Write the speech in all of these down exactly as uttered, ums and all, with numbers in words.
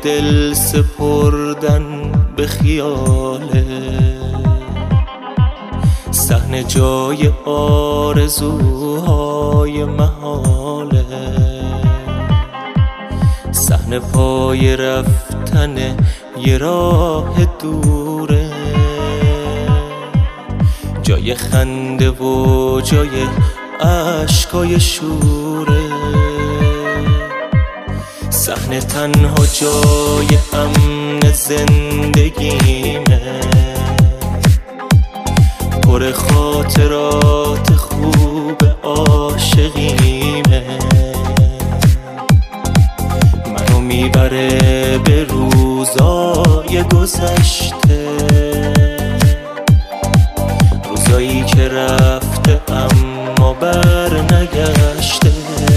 دل سپردن به خیاله، صحنه جای آرزوهای محاله، صحنه پای رفتن یه راه دوره، جای خنده و جای عشقای شوره، صحنه تنها جای امن زندگیمه، پر خاطرات خوب عاشقیمه، منو میبره به روزای گذشته، روزایی که رفته اما بر نگشته،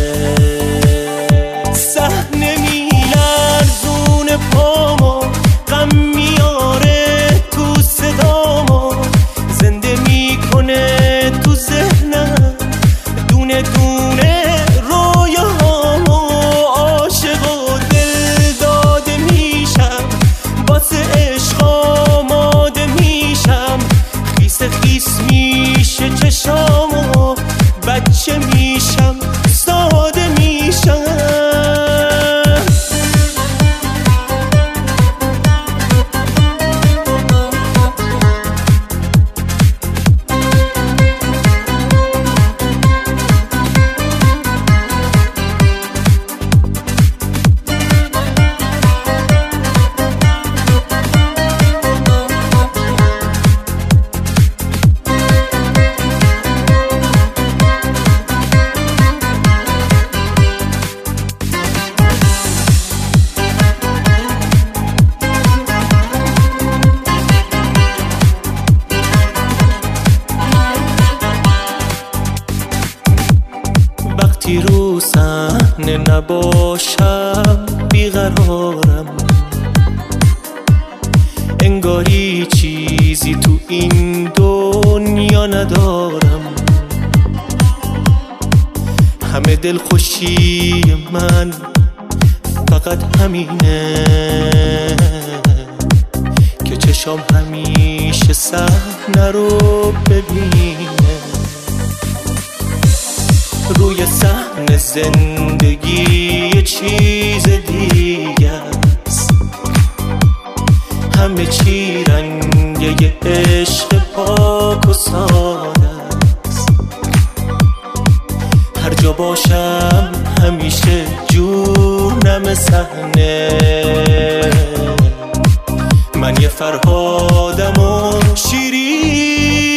صحنه میلرزون پامو، غم میاره تو صدامو، زنده میکنه تو ذهنم دونه دونه رویاهامو، عاشق و دل داده میشم، واسه عشق آماده میشم، خیس خیس میشه چشامو، بچه میشم ساده میشم. وقتی رو صحنه نباشم بیقرارم، انگاری چیزی تو این دنیا ندارم، همه دلخوشی من فقط همینه که چشام همیشه صحنه رو ببینه، روی صحنه زندگی یه چیز دیگه است، همه چی رنگ یه عشق پاک و ساده است، هر جا باشم همیشه جونم صحنه، من یه فرهادم و شیرین